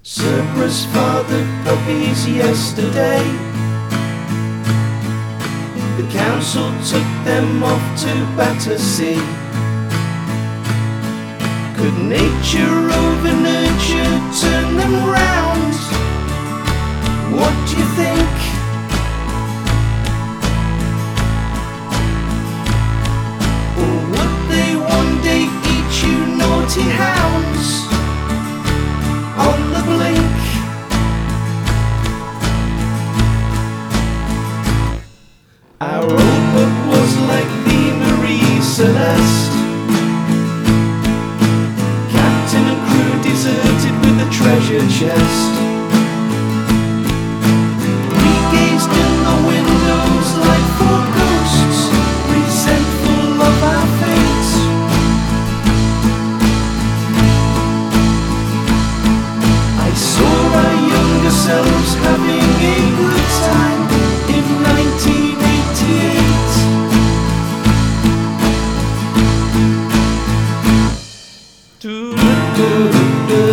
Cerberus fathered puppies yesterday. The council took them off to Battersea. Could nature over nurture turn them round? What do you think? Or would they one day eat you naughty hounds on the blink? Our old book was like the Marie Celeste. Captain and crew deserted with the treasure chest. We gazed in the windows like four ghosts, resentful of our fate. I saw our younger selves having a good time in 1988. Do do do do.